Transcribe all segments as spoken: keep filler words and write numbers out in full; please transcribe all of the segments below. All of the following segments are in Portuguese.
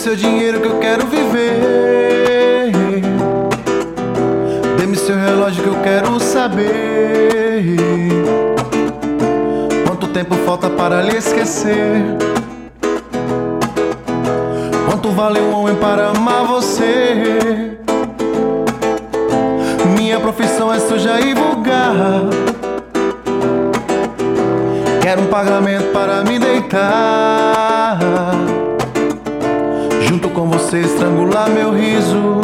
seu dinheiro que eu quero viver. Dê-me seu relógio que eu quero saber quanto tempo falta para lhe esquecer. Quanto vale um homem para amar você? Minha profissão é suja e vulgar. Quero um pagamento para me deitar junto com você, estrangular meu riso.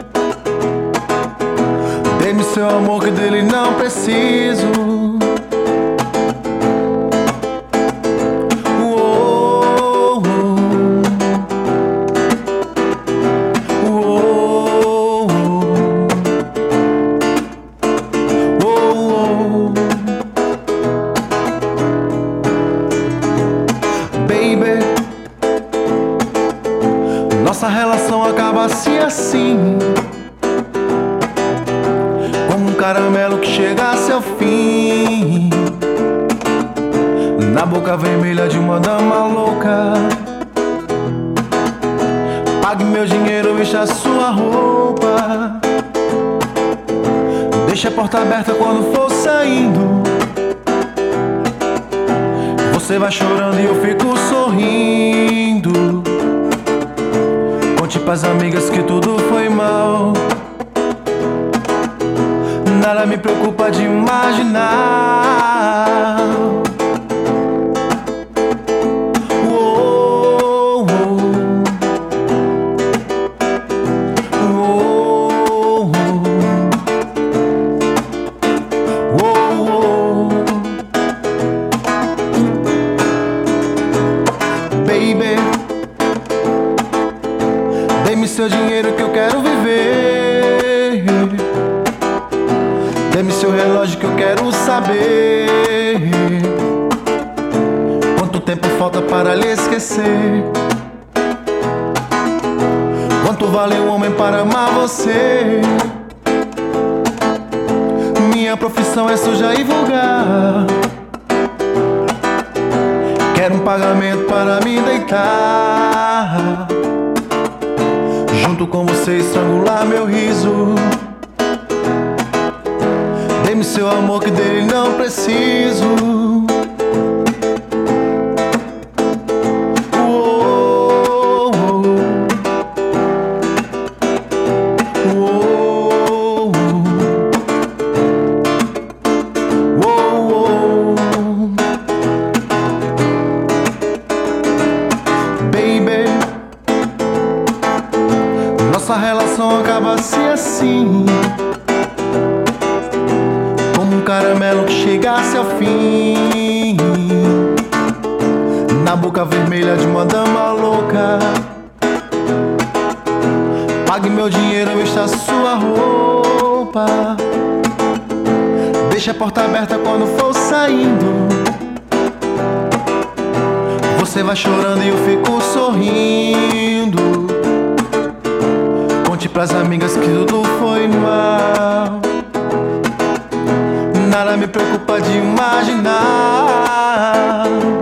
Dê-me seu amor que dele não preciso. Uou, uou, uou, uou. Baby, nossa relação acaba-se assim, como um caramelo que chegasse ao fim, na boca vermelha de uma dama louca. Pague meu dinheiro, vista a sua roupa. Deixe a porta aberta quando for saindo. Você vai chorando e eu fico sorrindo. Conte pras amigas que tudo foi mal. Nada me preocupa de imaginar. Uou, uou, uou, uou. Baby, dê-me seu dinheiro que eu quero viver. Dê-me seu relógio que eu quero saber quanto tempo falta para lhe esquecer. Quanto vale um homem para amar você? Minha profissão é suja e vulgar. Quero um pagamento para me deitar junto com você, estrangular meu riso. Dê-me seu amor que dele não preciso. Uou, uou, uou, uou. Baby, nossa relação acaba-se assim, como um caramelo que chegasse ao fim, na boca vermelha de uma dama louca. Pague meu dinheiro, vista a sua roupa. Deixe a porta aberta quando for saindo. Você vai chorando e eu fico sorrindo. Conte pras amigas que tudo foi mal. Nada me preocupa de imaginar.